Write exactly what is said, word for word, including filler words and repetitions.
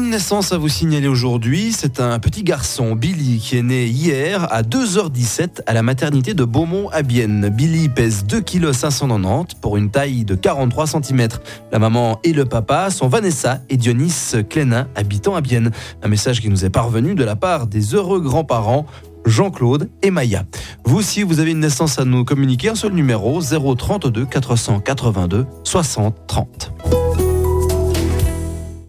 Une naissance à vous signaler aujourd'hui, c'est un petit garçon, Billy, qui est né hier à deux heures dix-sept à la maternité de Beaumont-à-Bienne. Billy pèse deux virgule cinq cent quatre-vingt-dix kilos pour une taille de quarante-trois centimètres. La maman et le papa sont Vanessa et Dionis Clénin, habitant à Bienne. Un message qui nous est parvenu de la part des heureux grands-parents Jean-Claude et Maya. Vous aussi, vous avez une naissance à nous communiquer sur le numéro zéro trente-deux quatre cent quatre-vingt-deux soixante trente.